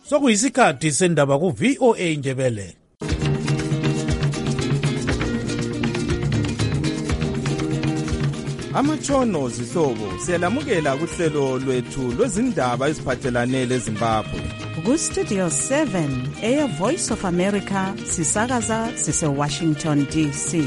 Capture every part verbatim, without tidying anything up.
sokuyisikhathi sendaba ku-V O A Ndebele. Amatshono zihlobo siyalamukela kuhlelo lwethu lwezindaba eziphathelane leZimbabwe. Ku-Studio seven, Air Voice of America, sisakaza sise-Washington D C.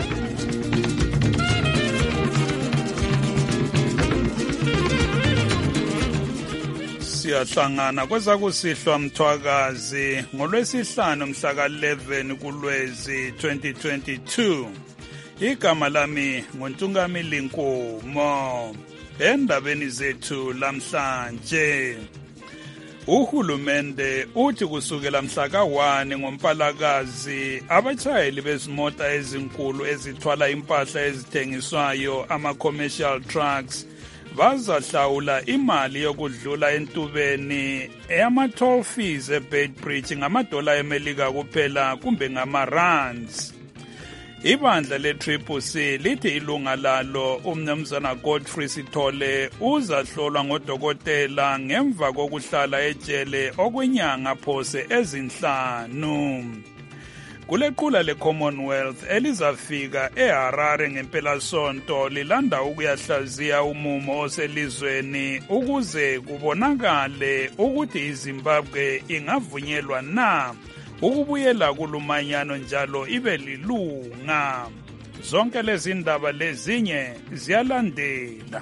Siyahlangana kwezakusihlwa mthwakazi ngolwesihlanu mhla ka eleven kuLwezi twenty twenty-two. Igama lami nguNtungamili Nkomo. Endabeni zethu lamhlanje, uhulumende uthi kusukela mhla ka one ngoMpalakazi abatshayeli bezimota ezinkulu ezithwala impahla ezithengiswayo ama-commercial trucks bazahlawula imali yokudlula entubeni eyama-toll fees eBeitbridge ngamadola eMelika kuphela kumbe ngama-rands. Ibandla le-Triple C lithi ilunga lalo umnumzana Godfrey Sithole uzahlolwa ngodokotela ngemva kokuhlala ejele okwenyanga phose ezinhlanu. Kulequla le-Commonwealth elizafika eHarare ngempelasonto lilanda ukuyahlaziya umumo oselizweni ukuze kubonakale ukuthi iZimbabwe ingavunyelwa na ukubuyela kulumanyano njalo ibe lilunga. Zonke lezi ndaba lezinye ziyalandela.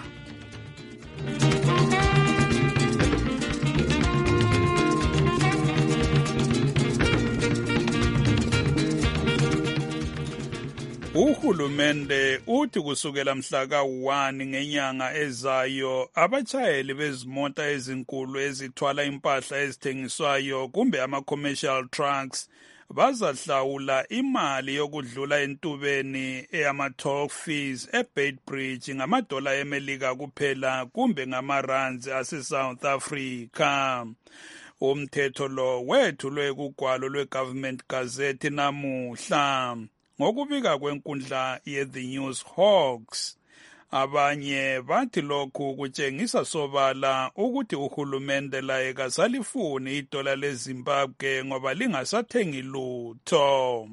Uhulumende uthi kusukela mhla ka one ngenyanga ezayo abatshayeli bezimota ezinkulu ezithwala impahla ezithengiswayo kumbe ama-commercial trucks bazahlawula imali yokudlula entubeni eyama-toll fees eBeitbridge ngamadola eMelika kuphela kumbe ngama-rands ase-South Africa. Umthetho lo wethulwe kugwalo lwe-Government Gazette namuhla. Ngokubika kwenkundla ye-The News Hawks, abanye bathi lokhu kutshengisa sobala ukuthi uhulumende laye kasalifuni idola leZimbabwe ngoba lingasathengi lutho.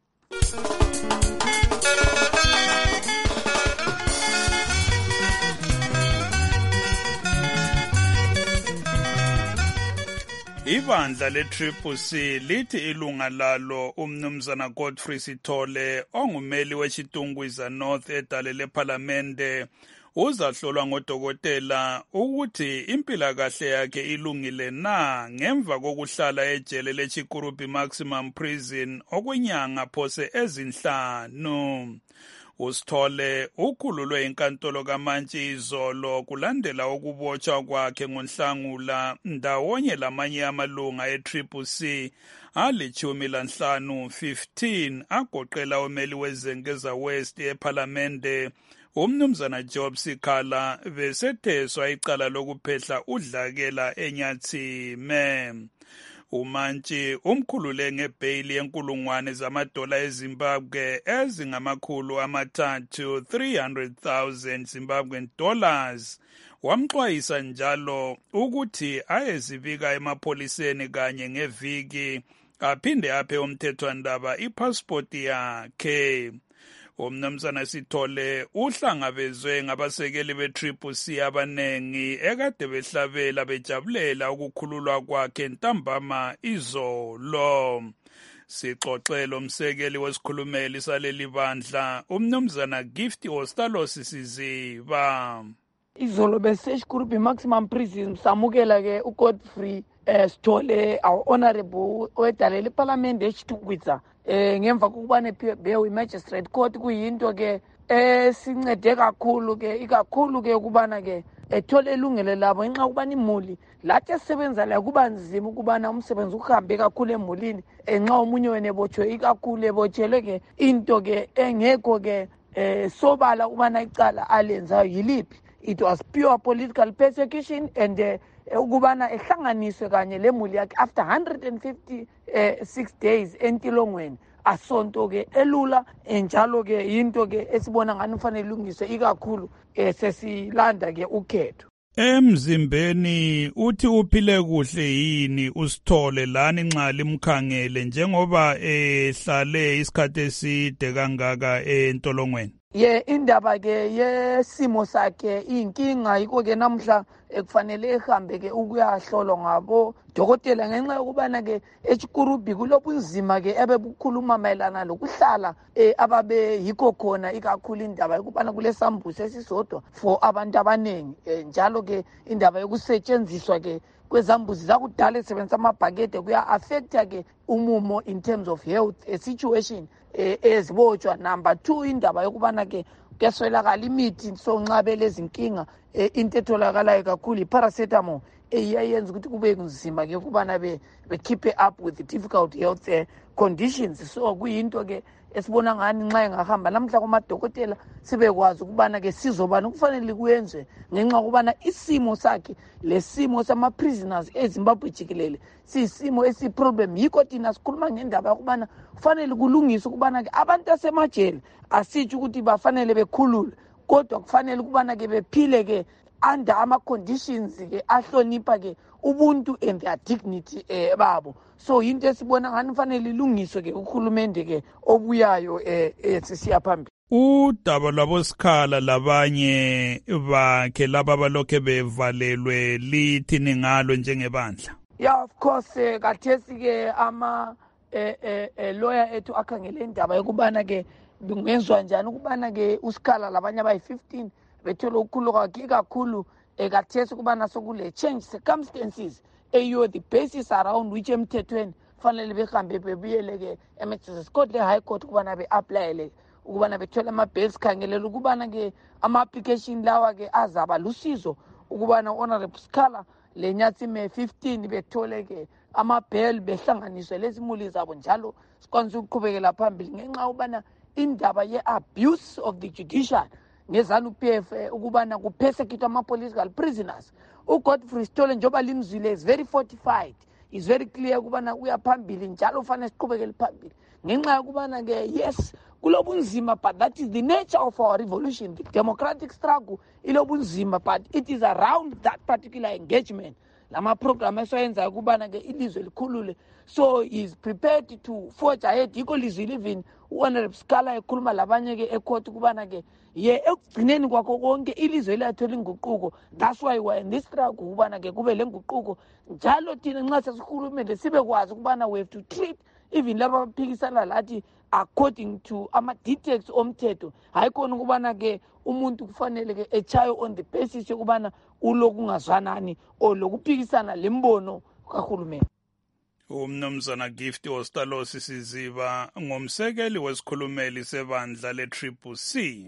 Ibandla le-Triple C lithi ilunga lalo umnumzana Godfrey Sithole ongumeli weshitungwiza North edale lephalamende uzahlolwa ngodokotela ukuthi impilakahle yakhe ilungile na ngemva kokuhlala ejele leChikurubi Maximum Prison okwenyanga phose ezinhlanu. Usithole ukhululwe inkantolo kaMantshi izolo kulandela ukubotshwa kwakhe ngoNhlangula ndawonye lamanye amalunga e-Triple C alithumi lanhlanu fifteen agoqela umeli weZengeza West ephalamende umnumzana Job Sikhala besetheswa icala lokuphehla udlakela eNyathime. uMantshi umkhulule ngebheyili yenkulungwane zamadola eZimbabwe ezingamakhulu amathathu three hundred thousand Zimbabwean dollars. Wamxwayisa njalo ukuthi ayezibika emapholiseni kanye ngeviki aphinde aphe umthethwandaba ipasipoti yakhe. Umnumzana Sithole uhlangabezwe ngabasekeli be-Triple C abanengi ekade behlabela bejabulela ukukhululwa kwakhe ntambama izolo. Sixoxelo umsekeli wesikhulumeli saleli bandla umnumzana Gift Ostalos Siziba. Izolo beseChikurubi Maximum Prison samukela ke uGodfrey eh, Sithole our honorable wedale leParliament eChitungwiza eh ngemva kokubane bewe magistrate court kuyinto ke esincede kakhulu ke ikakhulu ke ukubana ke ethole elungelo labo nxa kubani imuli lathi esebenza la kuba nzima ukubana umsebenzi uhambe kakhulu emulini enxa umunye wena ebotshwe ikakhulu ebotshelwe ke into ke engekho ke eh sobala ubana icala alenza yiliphi. It was pure political persecution and uh, ukubana ehlanganiswe kanye lemuli yakhe after one hundred fifty-six days entilongweni asonto ke elula enjalo ke into ke esibona ngani ufanele ilungiswe ikakhulu sesilanda ke ukhetho. Emzimbeni uthi uphile kuhle yini uSithole lani nxa limkhangele njengoba ehlale isikhathi eside kangaka entolongweni? Ye indaba ke yesimo sakhe inkinga yiko ke namhla ekufanele ehambe ke ukuyahlolwa ngabo dokotela ngenxa yokubana ke eChikurubi kulobunzima ke ebebukhuluma mayelana lokuhlala eh, ababe yikho khona ikakhulu indaba yokubana kulesambuso esisodwa for abantu abanengi eh, njalo ke indaba yokusetshenziswa ke kwezambuzi zakudala esebenzisa amabhakede kuya affecta ke umumo in terms of health a situation ezibotshwa. Number two indaba yokubana ke kuyaswelakala imithi so nxa belezinkinga into etholakalayo kakhulu iparacetamol eyayenza ukuthi kube kunzima ke ukubana be keep up with the difficult health uh, conditions. So kuyinto ke esibona ngani nxa engahamba namhla kumadokotela sibekwazi ukubana ke sizobani kufanele kuyenze ngenxa ukubana isimo sakhe lesimo sama prisoners eZimbabwe jikelele sisimo esiproblem. Yikho thina sikhuluma ngendaba yokubana kufanele kulungiswe ukubana ke abantu asemajele asithi ukuthi bafanele bekhulule kodwa kufanele ukubana ke bephile ke under ama conditions ke ahlonipha ke ubuntu and their dignity eh babo. So into esibona ngani kufanele ilungiswe ke uhulumende ke obuyayo eh sisiya phambili. Udaba lwabosikhala labanye bakhe laba balokhe bevalelwe lithi ningalo njengebandla? Yeah, of course eh, kathesi ke ama eh eh lawyer ethu akhangele indaba yokubana ke kungenzwa njani ukubana ke usikhala labanye abayi fifteen bethola ukukhulu kwakhe kakhulu ekathesi kubana sokule change circumstances eyo the basis around which emthethweni fanele behambe bebuyele ke eMagistrates Court le High Court kubana be applyele ukubana bethola ama bails khangelela ukubana ke ama application lawa ke azaba lusizo ukubana honorable Sikhala lenyathi me fifteen bethole ke ama bail behlanganiswe lesimuli zabo njalo sikwanisa ukuqhubekela phambili ngenxa ubana indaba ye abuse of the judiciary ngezanu P F ukubana kupersecute ama political prisoners. uGodfrey Sithole njoba limzwile is very fortified, is very clear ukubana uyaphambili njalo ufanele siqhubekele phambili ngenxa ukubana ke yes kulobunzima but that is the nature of our revolution. The democratic struggle ilobunzima but it is around that particular engagement lama program esoyenza ukubana ke ilizwe likhulule. So he is prepared to forge ahead. Yiko lizwe living uHonorable Sikhala ekhuluma labanye ke ecourt kubana ke ye ekugcineni kwakho konke ilizwe lathola inguquko. That's why we are in this struggle kubana ke kube lenguquko njalo thina nxa sesikhulumele sibe kwazi kubana we have to treat even laba baphikisana lathi according to ama details omthetho. Hayi khona ukubana ke umuntu kufanele ke echayo on the basis yokubana ulokungazwanani olokuphikisana lembono kahulumeni. Umnumzana Gift Ostalosi Siziba ngomsekeli wesikhulumeli sebandla le-Triple C.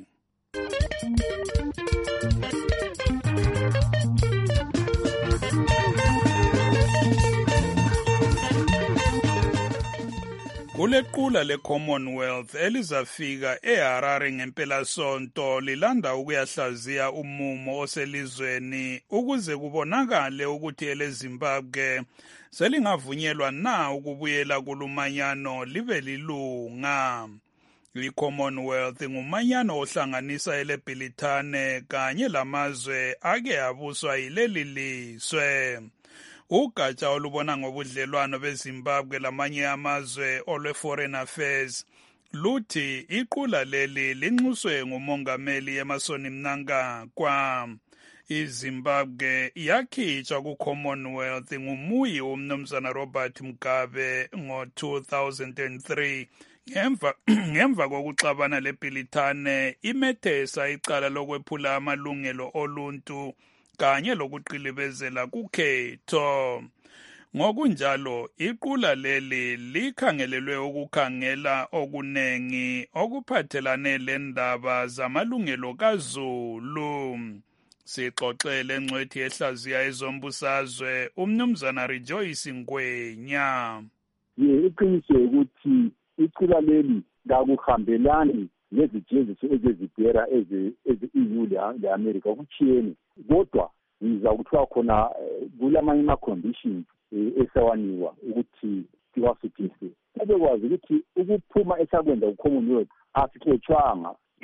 Kulequla le-Commonwealth elizafika eHarare ngempelasonto lilanda ukuyahlaziya umumo oselizweni ukuze kubonakale ukuthi eleZimbabwe selingavunyelwa na ukubuyela kulumanyano libe lilunga. I-Commonwealth ngumanyano ohlanganisa eleBrithani kanye lamazwe ake abuswa yileli lizwe. Ugatsha olubona ngobudlelwano beZimbabwe lamanye amazwe olwe-Foreign Affairs luthi iqula leli linxuswe ngumongameli Emmerson Mnangagwa. iZimbabwe yakhitshwa ku-Commonwealth ngumuyi umnumzana Robert Mugabe ngo-two thousand three ngemva ngemva kokuxabana leBrithani imethesa icala lokwephula amalungelo oluntu kanye lokuqilibezela kukhetho. Ngokunjalo iqula leli likhangelelwe ukukhangela okunengi okuphathelane lendaba zamalungelo kaZulu. Sixoxele ngcwethi ehlaziya ezombusazwe umnumzana Rejoice Ngwenya. Ye iqiniso ukuthi iqula leli lakuhambelani nezijeziso ezizibhera eze eze-E U le-America kuchiyeni kodwa ngiza kuthiwa khona kulamanye ama-conditions esawaniwa ukuthi siwasithise. Sebekwazi ukuthi ukuphuma esakwenza ku-Commonwealth asixotshwanga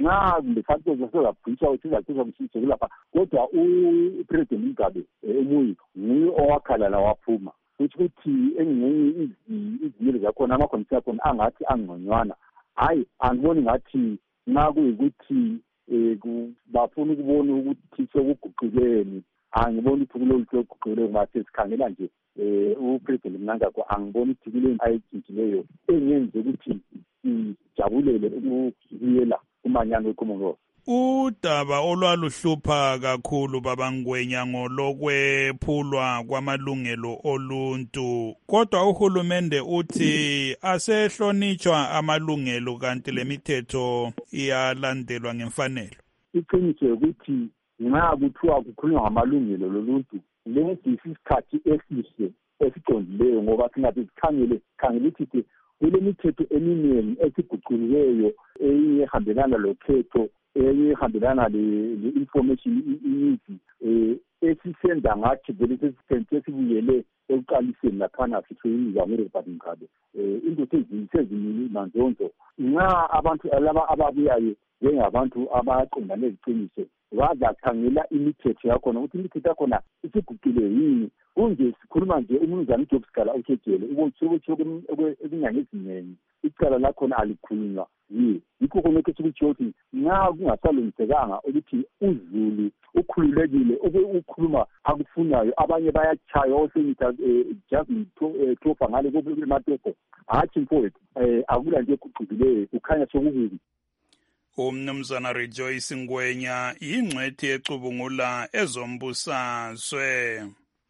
nxa lesanto zasezabhuyiswa ukuthi izaqiswa msise kulapha kodwa upresident Mugabe emuyi nguye owakhala waphuma ukuthi engcenye izimilo zakhona amakhonisa akhona angathi angconywana hayi angiboni ngathi nxa kuyikuthi bafuna ukubona ukuthi sokuguqukeni angiboni ukuthi kulolu sokuguqukeni ngathi sikhangela nje upresident Mnangagwa angiboni ukuthi kule ayitshintshileyo engenze ukuthi ijabulele ukuyela umanyano weCommonwealth. Udaba olwaluhlupha kakhulu babangwenya ngolokwephulwa kwamalungelo oluntu kodwa uhulumende uthi asehlonitshwa amalungelo kanti lemithetho iyalandelwa ngemfanelo. Iqiniso ukuthi nxa kuthiwa kukhulunywa ngamalungelo loluntu lesi isikhathi esihle esiqondileyo ngoba singathi sikhangele khangele ukuthi kulemithetho eminingi esiguquliweyo ehambelana lokhetho ehambelana le-information iningi esisenza ngathi vele sesibuyele ekuqaliseni laphana sithweni zameRepublic Mugabe into sezimini manzonzo nxa abantu laba ababuyayo njengabantu abaqondane leziqiniso bazakhangela imithetho yakhona ukuthi imithetho yakhona isiguqule yini kunje sikhuluma nje umnumzana uJob Sikala uthejele ubontsho ezinyanga eziningi icala lakhona alikhulunywa yi yikho konke esikuthi ukuthi nxa kungasalungisekanga ukuthi uZulu ukhululekile ukukhuluma akufunayo abanye bayachaya osenita Jasmine Tofa ngale kumateko hathi mfowethu akula nje kuqhubileyo ukhanya sokukubi. Umnumzana Rejoice Ngwenya yingcwethi ecubungula ezombusazwe.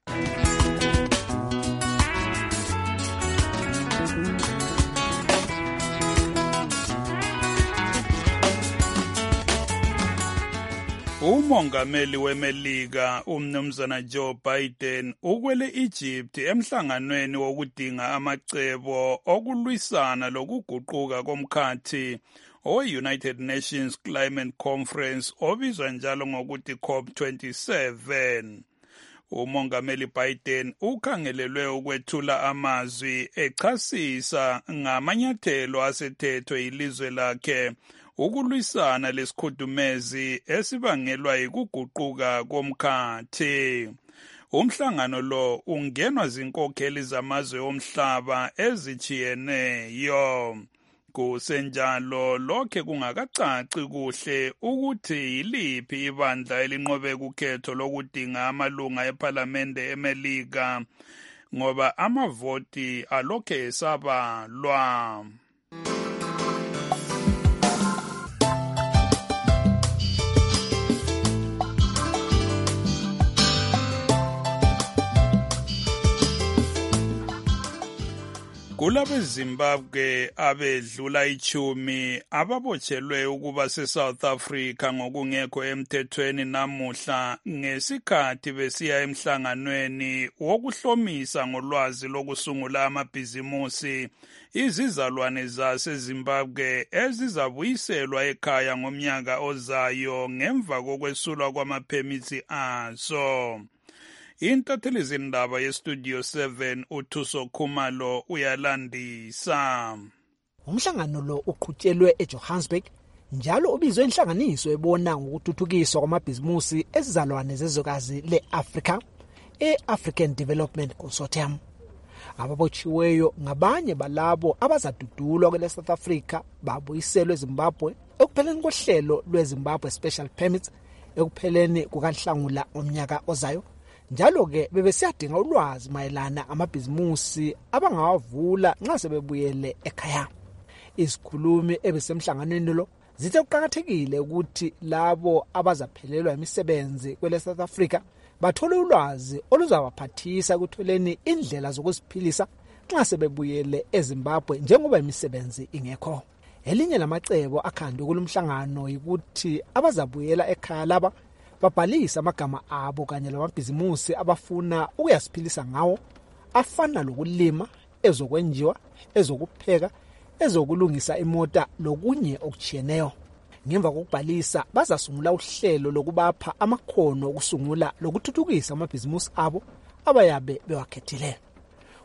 Umongameli weMelika umnumzana Joe Biden ukwele Egypt emhlanganweni wokudinga amacebo okulwisana lokuguquka komkhathi o-United Nations Climate Conference obizwa njalo ngokuthi COP twenty-seven. Umongameli Biden ukhangelelwe ukwethula amazwi echasisa ngamanyathelo asethethwe ilizwe lakhe ukulwisana lesikhudumezi esibangelwa yikuguquka komkhathi. Umhlangano lo ungenwa zinkokheli zamazwe omhlaba ezijiyeneyo. Kusenjalo lokhe kungakacaci kuhle ukuthi yiliphi ibandla elinqobe kukhetho lokudinga amalunga ePhalamende eMelika ngoba amavoti alokhe esabalwa. KulabeZimbabwe abedlula ichumi ababotshelwe ukuba seSouth Africa ngokungekho emthethweni namuhla ngesikhathi besiya emhlanganweni wokuhlomisa ngolwazi lokusungula amabhizimusi izizalwane zaseZimbabwe ezizabuyiselwa ekhaya ngomnyaka ozayo ngemva kokwesulwa kwamaphemithi azo. Intatheli zindaba yestudio seven uThuso Khumalo uyalandisa. Umhlangano lo uqhutshelwe eJohannesburg njalo ubizwe inhlanganiso ebona ngokuthuthukiswa kwamabhizimusi ezizalwane zezwekazi le-Africa e-African Development Consortium. Ababotshiweyo ngabanye balabo abazadudulwa kwele South Africa babuyiselwe eZimbabwe ekupheleni kohlelo lweZimbabwe Special Permits ekupheleni kukaNhlangula ngomnyaka ozayo. Njalo ke bebesiyadinga ulwazi mayelana amabhizimusi abangawavula nxa sebebuyele ekhaya. Izikhulumi ebesemhlanganweni lo zithe kuqakathekile ukuthi labo abazaphelelwa imisebenzi kwele South Africa bathole ulwazi oluzabaphathisa ekutholeni indlela zokuziphilisa nxa sebebuyele eZimbabwe njengoba imisebenzi ingekho. Elinye lamacebo akhandwe kulomhlangano ukuthi abazabuyela ekhaya laba babhalisa amagama abo kanye lamabhizimusi abafuna ukuyasiphilisa ngawo afana lokulima, ezokwenjiwa, ezokupheka, ezokulungisa imota lokunye okujiyeneyo. Ngemva kokubhalisa bazasungula uhlelo lokubapha amakhono okusungula lokuthuthukisa amabhizimusi abo abayabe bewakhethile.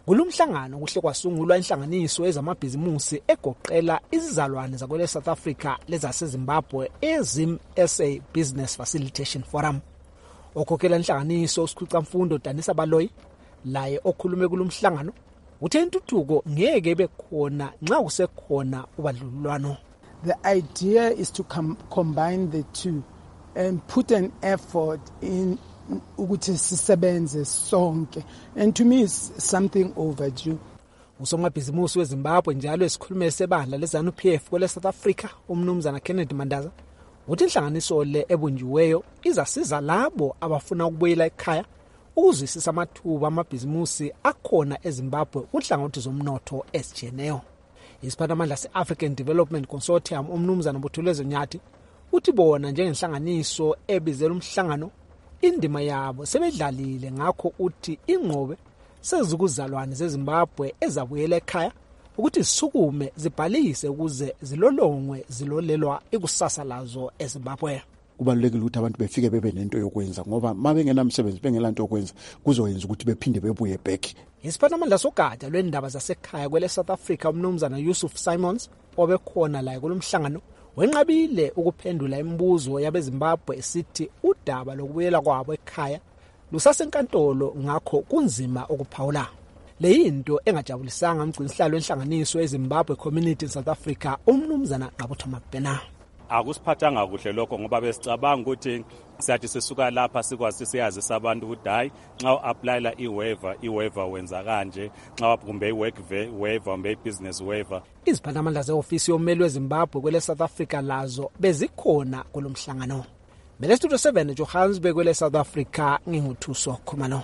Kulumhlangano kuhle kwasungulwa inhlanganiso ezamabhizimusi egoqela izizalwane zakwele South Africa lezaseZimbabwe eZim S A Business Facilitation Forum. Okhokhela inhlanganiso uSikhulumfundo Danisa Baloyi laye okhulume kulumhlangano uthe intuthuko ngeke bekhona nxa kusekhona ubadlululwano. The idea is to com- combine the two and put an effort in ukuthi sisebenze sonke, and to me it's something overdue. Usomabhizimusi weZimbabwe njalo esikhulume sebandla leZANU P F kwele South Africa umnumzana Kennedy Mandaza uthi inhlanganiso le ebunjiweyo izasiza labo abafuna ukubuyela ekhaya ukuzwisisa amathuba amabhizimusi akhona eZimbabwe kunhlangothi zomnotho ezijeneyo. Isiphathamandla se-African Development Consortium umnumzana Mbuthulezwe Nyathi uthi bona njengenhlanganiso ebizela umhlangano indima yabo sebedlalile ngakho uthi ingqobe sezikuzalwane zeZimbabwe ezabuyela ekhaya ukuthi zisukume zibhalise ukuze zilolongwe zilolelwa ikusasa lazo eZimbabwe. Kubalulekile ukuthi abantu befike bebe nento yokwenza ngoba mabengenamsebenzi bengelanto yokwenza kuzoyenza ukuthi bephinde bebuye back. Isiphathamandla sogada lwendaba zasekhaya kwele South Africa umnumzana Yusuf Simons obekhona la kulomhlangano wenqabile ukuphendula imibuzo yabeZimbabwe esithi udaba lokubuyela kwabo ekhaya lusasenkantolo ngakho kunzima ukuphawula. Le yinto engajabulisanga umgcinisihlalo wenhlanganiso eZimbabwe Community in South Africa umnumzana Ngqabutho Mabhena. Akusiphathanga kuhle lokho ngoba besicabanga ukuthi siyathi sisuka lapha sikwazi siyazi abantu ukuthi hayi nxa uapplyla iwaiver iwaiver wenza kanje nxa kumbe iwork waiver kumbe ibusiness waiver. Iziphathamandla zeofisi yommeli weZimbabwe kwele South Africa lazo bezikhona kulomhlangano. Bele Studio seven Johannesburg kwele South Africa nginguthuso Khumalo.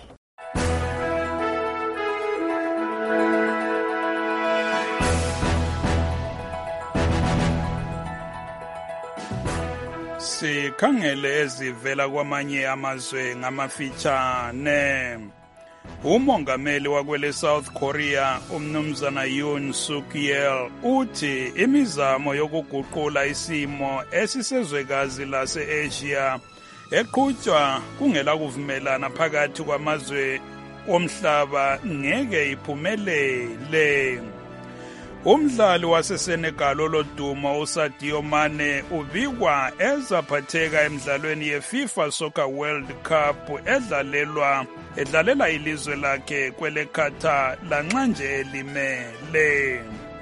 Sikhangele ezivela kwamanye amazwe ngamafitshane. Umongameli wakwele South Korea umnumzana Yoon Suk Yeol uthi imizamo yokuguqula isimo esisezwekazi lase-Asia eqhutshwa kungela kuvumelana phakathi kwamazwe omhlaba ngeke iphumelele. Umdlali waseSenegal olodumo uSadio Mane ubikwa ezaphatheka emidlalweni yeFIFA Soccer World Cup edlalelwa edlalela ilizwe lakhe kwele Qatar lanxa nje elimele.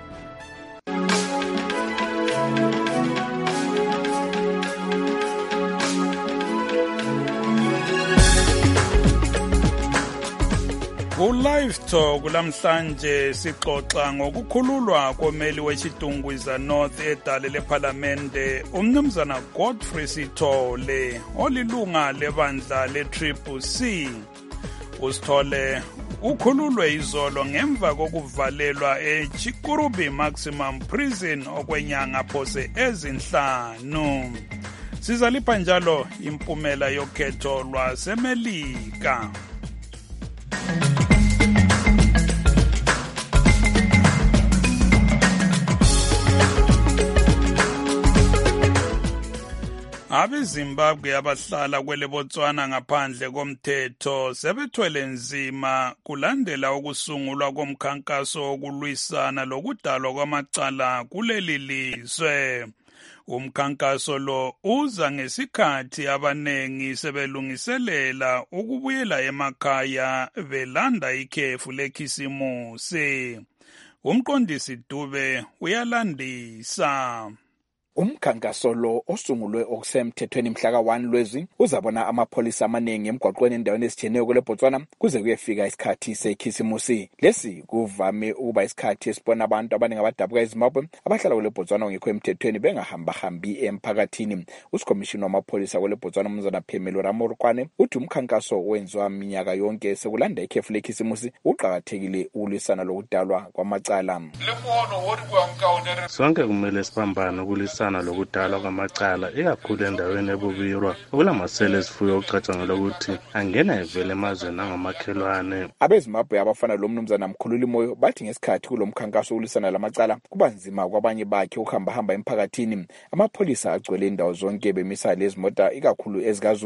Ku-Live Talk lamhlanje sixoxa ngokukhululwa komeli wechitungwiza North edale lephalamende umnumzana Godfrey Sithole olilunga lebandla le-Triple C. uSithole ukhululwe izolo ngemva kokuvalelwa eChikurubi Maximum Prison okwenyanga phose ezinhlanu. Sizalipha njalo impumela yokhetho lwaseMelika. AbeZimbabwe abahlala kwele Botswana ngaphandle komthetho sebethwele nzima kulandela ukusungulwa komkhankaso wokulwisana lokudalwa kwamacala kuleli lizwe. Umkhankaso lo uza ngesikhathi abanengi sebelungiselela ukubuyela emakhaya belanda ikhefu lekhisimusi. Umqondisi Dube uyalandisa. Umkhankaso lo osungulwe okusemthethweni mhla ka one Lwezi uzabona amapholisa amaningi emgwaqweni endaweni ezitshiyeneyo kwele Botswana kuze kuyefika isikhathi sekhisimusi. Lesi kuvame ukuba isikhathi esibona abantu abaningi abadabuka eZimbabwe abahlala kwele Botswana ngekho emthethweni bengahamba hambi emphakathini. Usikhomishini wamapholisa kwele Botswana umnumzana Phemelo Ramorokwane uthi umkhankaso wenziwa minyaka yonke sekulanda ikhefu lekhisimusi uqhakathekile ukulwisana lokudalwa kwamacala. Sonke kumele sipambane ukulwisana lokudalwa kwamacala ikakhulu endaweni ebubirwa okulamasela esifuyo okucatshangelwa ukuthi angena evele emazweni angamakhelwane. AbeZimbabwe abafana lo mnumzana Mkhululi Moyo bathi ngesikhathi kulomkhankaso ukulwisana lamacala kuba nzima kwabanye bakhe ukuhamba hamba emphakathini. Amapholisa agcwele indawo zonke bemisa lezi mota ikakhulu ezikaZulu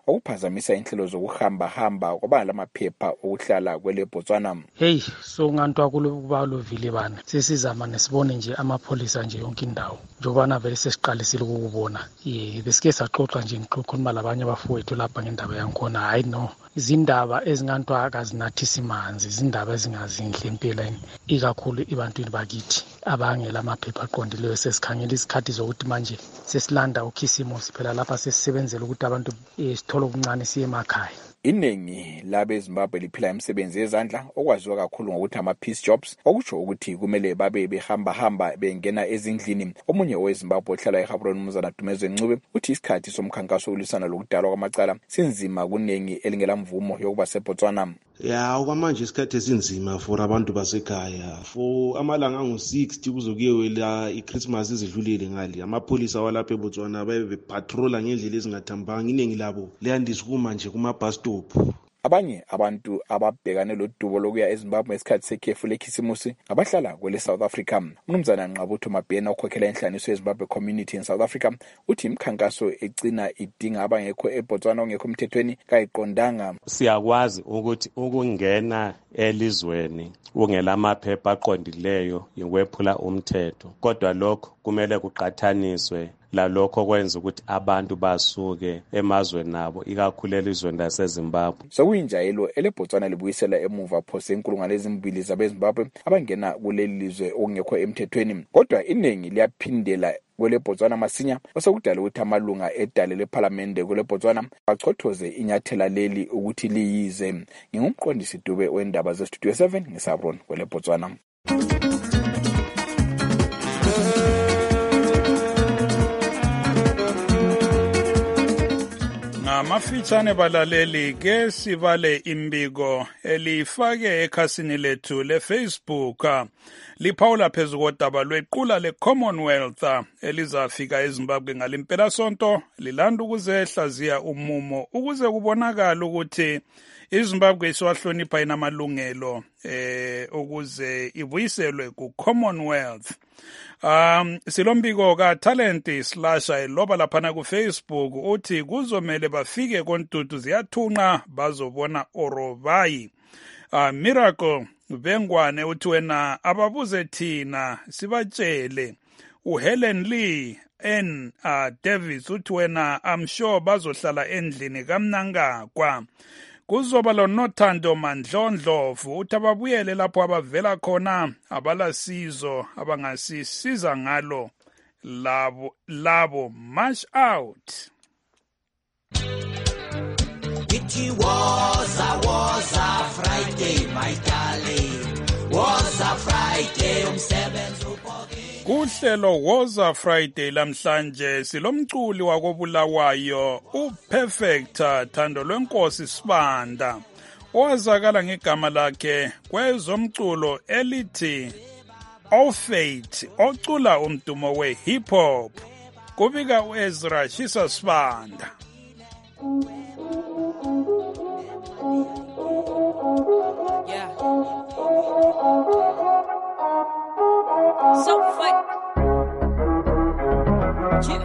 okuphazamisa inhlelo zokuhamba hamba kwabana lamaphepha okuhlala kwele Botswana. Hey, so ngantwa kuba lovile bana. Sesizama nesibone nje amapholisa nje yonke indawo. Njobana vele sesiqalisile ukubona. Yeah, besike saxoxa nje ngikhuluma labanye abafowethu lapha ngendaba yakhona. Hayi no. Izindaba ezingantwa akazinathisi imanzi, izindaba ezingazinhle empeleni, ikakhulu ibantwini bakithi abangela amaphepha aqondileyo. Sesikhangela isikhathi zokuthi manje sesilanda ukhisimusi phela lapha sesisebenzela ukuthi abantu sithole okuncane siye emakhaya. Iningi labe Zimbabwe liphila imisebenzi yezandla okwaziwa kakhulu ngokuthi ama peace jobs, okusho ukuthi kumele babe behamba hamba bengena ezindlini. Omunye oweZimbabwe ohlala eGaborone uMzana Dumezwe Ncube uthi isikhathi somkhankaso ulisana lokudalwa kwamacala sinzima kuningi elingela mvumo yokuba seBotswana. Ya okwamanje isikhathi esinzima for abantu basekhaya. For amalanga angu sixty kuzokuyela iChristmas izidlulile ngali. Amapholisa walapha eBotswana babe patrolla ngendlela ezingathambanga. Iningi labo leyandisa kuma nje kuma bus stop. Abanye abantu ababhekane lodubo lokuya eZimbabwe esikhathi sekhefu lekhisimusi abahlala kwele South Africa. Umnumzana Nqabutho Mabhena okhokhela inhlaniso yeZimbabwe community in South Africa uthi imkhankaso egcina idinga abangekho eBotswana ongekho emthethweni kayiqondanga. Siyakwazi ukuthi ukungena elizweni ungela amaphepha aqondileyo ikwephula umthetho, kodwa lokho kumele kuqathaniswe lalokho kwenza ukuthi abantu basuke emazweni nabo ikakhulu elizweni laseZimbabwe. Sokuyinjayelo eleBotswana libuyisela emuva phose inkulungwane ezimbili zabeZimbabwe abangena kuleli lizwe okungekho emthethweni, kodwa iningi liyaphindela kwele Botswana masinya osokudala ukuthi amalunga edale leParliament kwele Botswana bachothoze inyathela leli ukuthi liyize. Ngingumqondisi Dube wendaba ze Studio seven ngeSabron kwele Botswana. Ngamafitshane balaleli ke sibale imbiko elifake ekhasini lethu leFacebook liphawula phezu kodaba lwequla leCommonwealth elizafika eZimbabwe ngalimpela sonto lilanda ukuzehlaziya umumo ukuze kubonakala ukuthi iZimbabwe isiwahlonipha inamalungelo eh ukuze ibuyiselwe kuCommonwealth. Um silombiko ka talent slash loba laphana ku Facebook uthi kuzomela bafike kontutu ziyathunqa bazobona orobayi. Uh, Miracle Bengwane uthi wena ababuze thina sibatshele. uHelen Lee N uh, Davis uthi wena I'm sure bazohlala endlini kamnangagwa. Kuzoba lo Nothando Mandlondlovu uthi ababuyele lapho abavela khona abalasizo abangasisiza ngalo labo labo march out. It was a was a Friday my darling, was a Friday umsebenzi uphokile. Kuhlelo Woza Friday lamhlanje silomculi wakobulawayo uPerfect Thando lwenkosi Sibanda owazakala ngegama lakhe kwezomculo elithi Ofate ocula umdumo we hip hop kubika uEzra Shisa Sibanda. Yeah. So fuck. Yeah.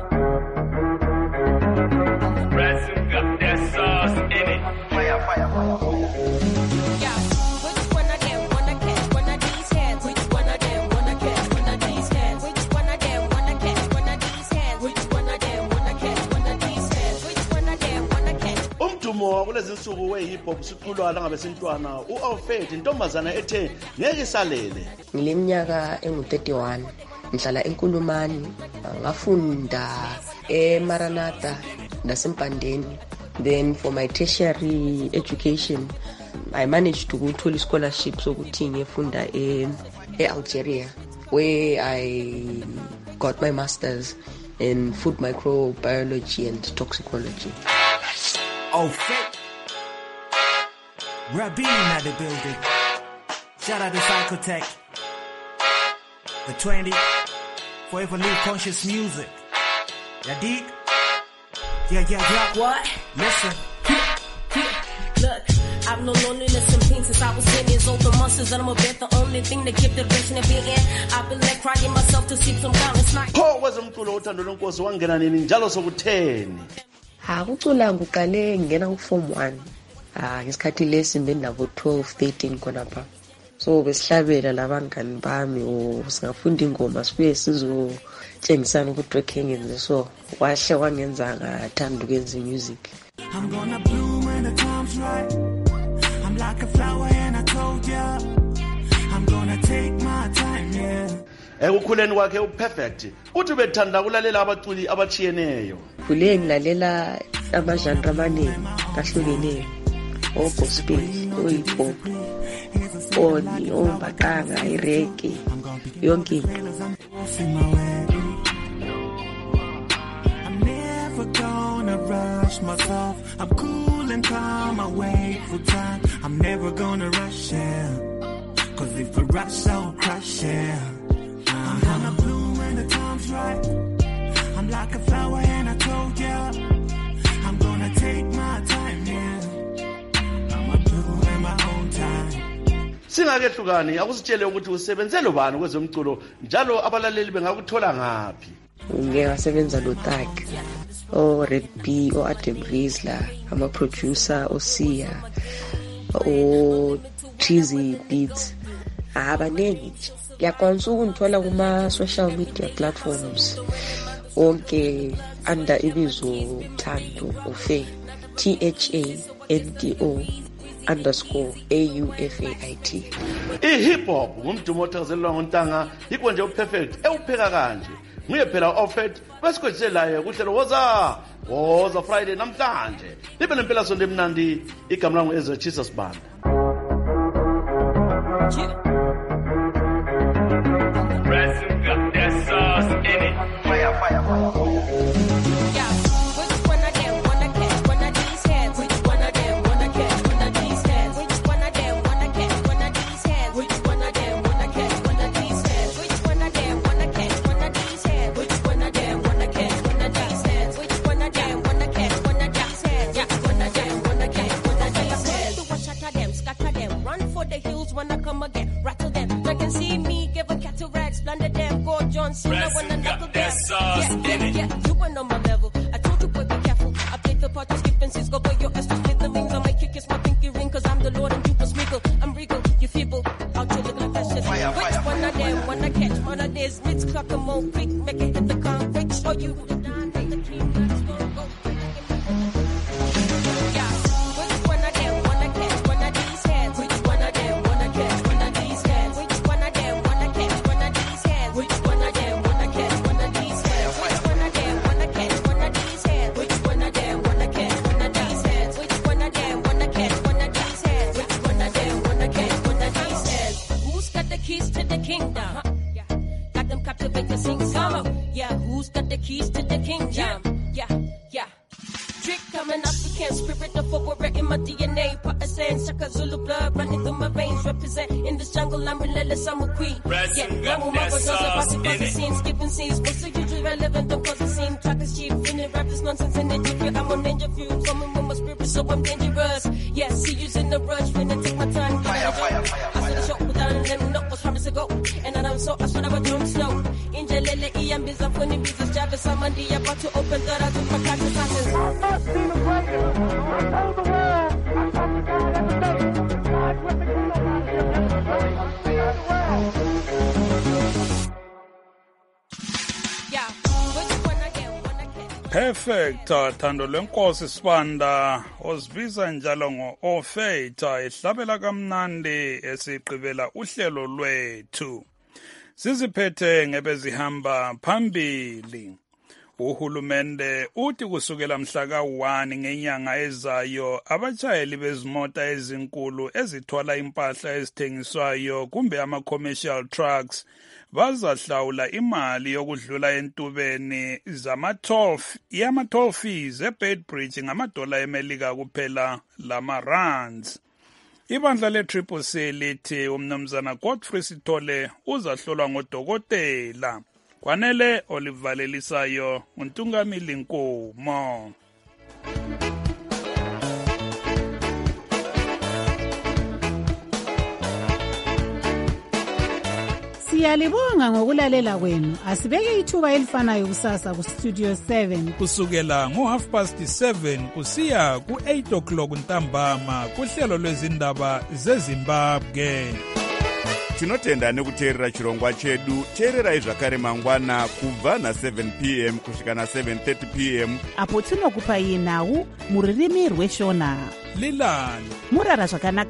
Ransom got that sauce in it. Fire, fire, fire. Yeah. Which one of them wanna catch one of these hands? Which one of them wanna catch one of these hands? Which one of them wanna catch one of these hands? Which one of them wanna catch one of these hands? Which one of them wanna catch? Umdumo kulezi insuku we hip hop siqulwa la ngabe sintwana uOfate intombazana ethe ngeke isalele. Ngileminyaka engu thirty-one ngihlala eNkulumani ngafunda eMaranatha naseMpandeni. Then for my tertiary education I managed to go to a scholarship sokuthi ngifunda e eAlgeria where I got my masters in food microbiology and toxicology. Ofate. Rabin at the building. Shout out to Psychotech. The twenty. Forever Live Conscious Music. Ya dig? Yeah, yeah, yeah. What? Listen. Look, I've known loneliness and pain since I was ten years old. The monsters that I'm a bit, the only thing that kept the direction of being. I've been left crying myself to sleep some countless nights. Pho kwezomculo uthando lonkosi wangena nini njalo sokutheni? Ha ukucula ngiqale ngena ku form one. Ah ngesikhathi lesi benginabo twelve thirteen khona pha. So besihlabela labangani bami o singafunda ingoma sibuye sizotshengisana ukuthi okay ngenze so wahle wangenza ngathanda ukwenza music. I'm gonna bloom when the time's right. I'm like a flower and I told ya I'm gonna take my time, yeah. Ekukhuleni kwakhe uperfect uthi bethanda ukulalela abaculi abachiyeneyo. Khule ngilalela amajandra amaningi kahlukeneyo. O gospel, o hip hop, oni, o mbaqanga, irege, yonke into. I'm never gonna rush myself. I'm cool and calm, I wait for time. I'm never gonna rush, yeah. Cause if I rush, I'll crash, yeah. I'm gonna bloom when the time's right. I'm like a flower and I told ya I'm gonna take my time, yeah. I'ma do it my own time. Singake hlukani akusitshele ukuthi usebenzele bani kwezomculo njalo abalaleli bengakuthola ngapi. Ngeke wasebenza lo Tag o Red B o Adam Rizla ama producer o Sia o Cheesy Beats abanengi yakwanisa ukungithola kuma social media platforms onke under ibizo Thando Ofe T H A N D O underscore A U F A I T. I-hip hop ngumdumo othakazelelwa ngontanga yikho nje uperfect ewupheka kanje nguye phela offered besikwetselayo kuhlelo woza woza Friday namhlanje libe nempela sonto emnandi igama langu Ezra Jesus Banda. Resin got that sauce in it. Fire, fire, fire. Yeah, which one of them wanna catch one of these hands? Which one of them wanna catch one of these hands? Which one of them wanna catch one of these hands? Which one of them wanna catch one of these hands? Which one of them wanna catch one of these hands? Which one of them wanna catch one of these hands? Which one of them wanna catch one of these hands? Yeah, one of them wanna catch one of these hands. Do a shot of them, scatter them, run for the hills when I come again, rattle them. They can see me, give a cattle rags, plunder them, go John Cena when I knuckle them. Yeah, yeah, yeah, you were on my level. I told you, boy, be careful. I played the part to skip and sis, go boy, your ass to split the rings. I might kick kiss my pinky ring, cause I'm the Lord and you was regal. I'm regal, you feeble, out you look like that shit. Fire, Which fire, one fire, of them wanna catch one of these? Let's clock them all quick, make it hit the concrete. Show you who the dime, make the clean blacks go, go. Yeah, which one of them wanna catch one of these hands? Which one of them wanna catch one of these hands? Which one of them wanna catch one of these hands? Which one of them wanna catch one of these hands? Which one of them wanna catch one of these hands? Which one of them wanna catch one of these hands? Which one of them wanna catch one of these hands? Which one of them wanna catch one of these hands? Who's got the keys to the kingdom? Yeah, got them captivate to sing song. Yeah, who's got the keys to the kingdom? Yeah, yeah. Trick coming African spirit of warrior in my D N A. Partisan, Shaka Zulu blood running through my veins. Represent in this jungle, I'm relentless, I'm a queen. Yeah, I'm a mother, those are passing past the scenes, skipping scenes. What's the usually relevant? Don't cause a scene. Track is cheap, finna rap this nonsense in the deep. I'm on danger fuel, coming with my spirit, so I'm dangerous. Yeah, see you's in the rush, finna take my time. Fire, fire, fire. I saw the show without a limit, no, was promised to go. And I don't so, I swear I was drunk snow. In Jalele, Ian, Bizam, Funny, Bizas, Javis, Samandi, about to open that I took my catches, catches. I must be the breaker. I know the world. I come to God every day. God with the king of my ear. Yeah, which one again? One again. Perfect. Thando lenkosi Sibanda osibiza njalo ngo-Ofeta ehlabela kamnandi esiqibela uhlelo lwethu. Siziphethe ngebezihamba phambili. Uhulumende uthi kusukela mhla ka one ngenyanga ezayo abachayeli bezimota ezinkulu ezithwala impahla ezithengiswayo kumbe ama commercial trucks bazahlawula imali yokudlula entubeni zama-toll yama-toll fees eBeitbridge ngamadola emelika kuphela lama rands. Ibandla le-Triple C lithi umnumzana Godfrey Sithole uzahlolwa ngodokotela. Kwanele olivalelisayo untungamili Nkomo. Siyalibonga ngokulalela kwenu. Asibeke ithuba elifanayo kusasa ku Studio seven. Kusukela ngo half past seven kusiya ku eight o'clock ntambama kuhlelo lwezindaba zeZimbabwe. Tinotenda nekuteerera chirongwa chedu. Teererai zvakare mangwana kubva na seven p m kusvika na seven thirty p m apo tinokupai nhau muririmi rweshona. Lilani Murara zvakanaka.